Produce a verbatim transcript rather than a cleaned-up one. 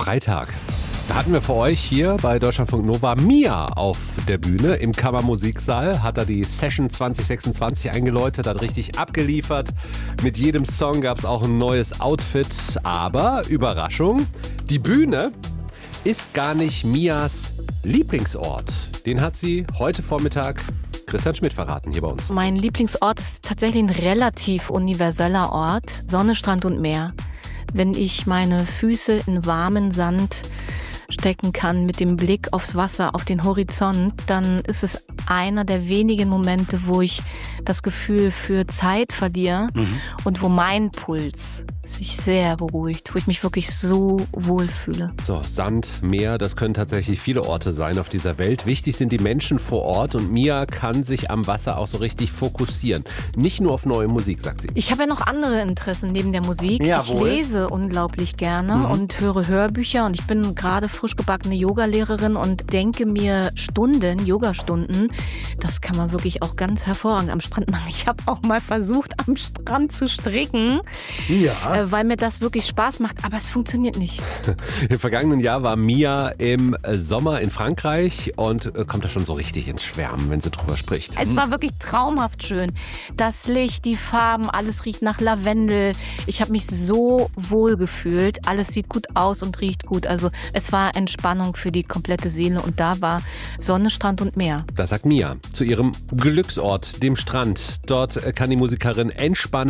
Freitag. Da hatten wir für euch hier bei Deutschlandfunk Nova Mia auf der Bühne im Kammermusiksaal. Hat er die Session zwanzig sechsundzwanzig eingeläutet, hat richtig abgeliefert. Mit jedem Song gab es auch ein neues Outfit. Aber, Überraschung, die Bühne ist gar nicht Mias Lieblingsort. Den hat sie heute Vormittag Christian Schmidt verraten hier bei uns. Mein Lieblingsort ist tatsächlich ein relativ universeller Ort. Sonne, Strand und Meer. Wenn ich meine Füße in warmen Sand stecken kann mit dem Blick aufs Wasser, auf den Horizont, dann ist es einer der wenigen Momente, wo ich das Gefühl für Zeit verliere mhm. und wo mein Puls sich sehr beruhigt, wo ich mich wirklich so wohlfühle. So, Sand, Meer, das können tatsächlich viele Orte sein auf dieser Welt. Wichtig sind die Menschen vor Ort und Mia kann sich am Wasser auch so richtig fokussieren. Nicht nur auf neue Musik, sagt sie. Ich habe ja noch andere Interessen neben der Musik. Jawohl. Ich lese unglaublich gerne mhm. und höre Hörbücher und ich bin gerade frisch gebackene Yogalehrerin und denke mir Stunden, Yogastunden, das kann man wirklich auch ganz hervorragend am Strand machen. Ich habe auch mal versucht, am Strand zu stricken, ja. äh, weil mir das wirklich Spaß macht, aber es funktioniert nicht. Im vergangenen Jahr war Mia im Sommer in Frankreich und kommt da schon so richtig ins Schwärmen, wenn sie drüber spricht. Es war wirklich traumhaft schön. Das Licht, die Farben, alles riecht nach Lavendel. Ich habe mich so wohl gefühlt. Alles sieht gut aus und riecht gut. Also es war Entspannung für die komplette Seele und da war Sonne, Strand und Meer. Das sagt Mia zu ihrem Glücksort, dem Strand. Dort kann die Musikerin entspannen.